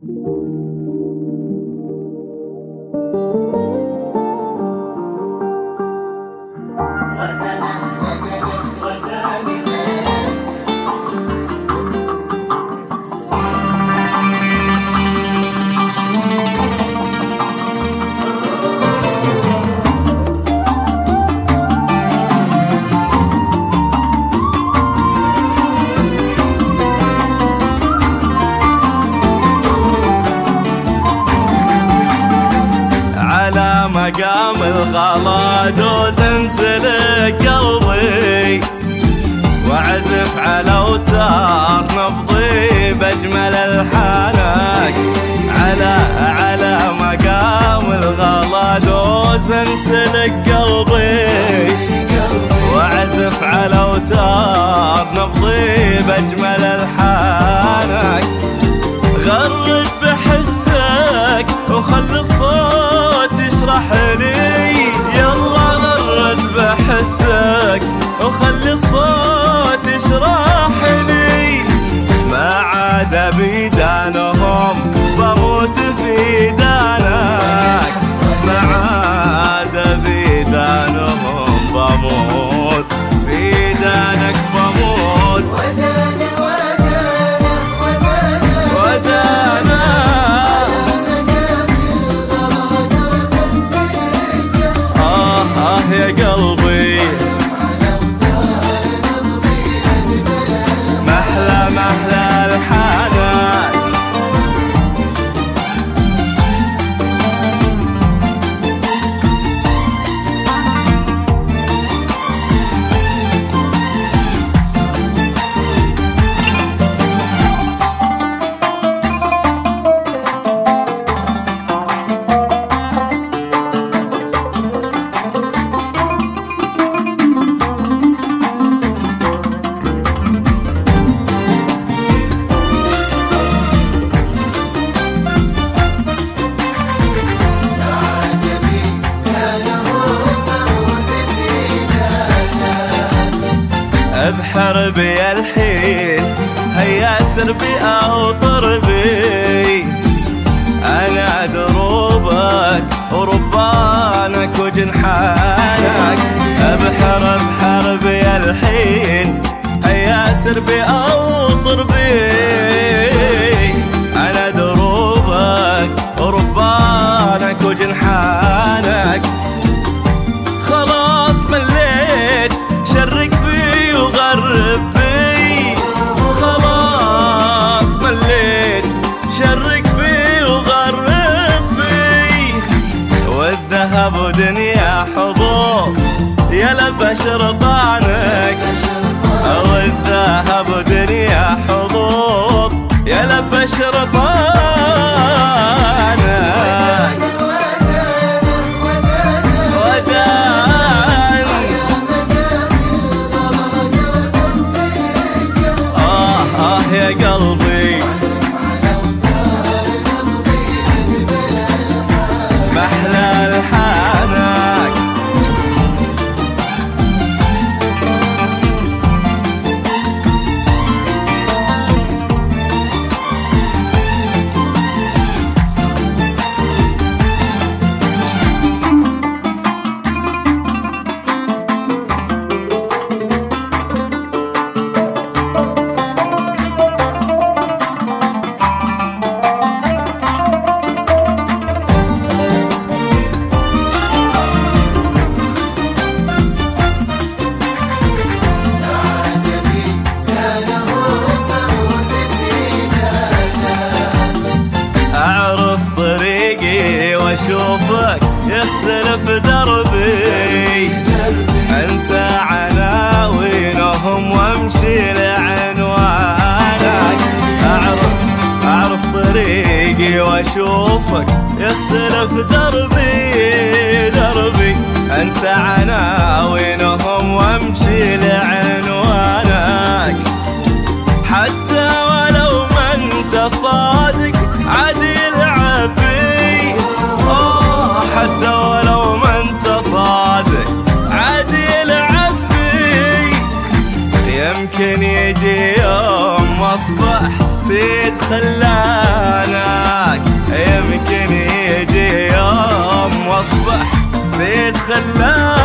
مقام الغلا دوزنت لك قلبي، وعزف على اوتار نبضي باجمل الحانك. على مقام الغلا دوزنت لك قلبي، وعزف على اوتار نبضي باجمل الحانك. غرد بحسك وخلي الصوت يشرح لي، يلا غرد بحسك وخلي الصوت يشرح لي. ما عاد بيدانهم بموت في دانك، ما عاد بيدانهم بموت في دانك بموت. يا قلبي محلى محلى الحنان. بحربي الحين هيا سربي أو طربي، أنا دروبك وربانك وجنحانك. بحربي الحين هيا سربي أو طربي، أنا دروبك وربانك وجنحانك. خلاص مليت شرك بي وغرب بي، خلاص مليت شرك بي وغرب بي. والذهب ودنيا حضور يا لبى شرطانك، والذهب ودنيا حضور يا لبى شرطانك. يا قلبي محلى الحانك. أشوفك يختلف دربي، أنسى عناوينهم وامشي لعنوانك. أعرف طريقي وأشوفك يختلف دربي، أنسى عناوينهم وامشي لعنوانك. حتى ولو ما انت صادق عادي يلعب بي، حتى ولو ما انت صادق عادي يلعب بي. يمكن يجي يوم واصبح سيد خلانا، خلاك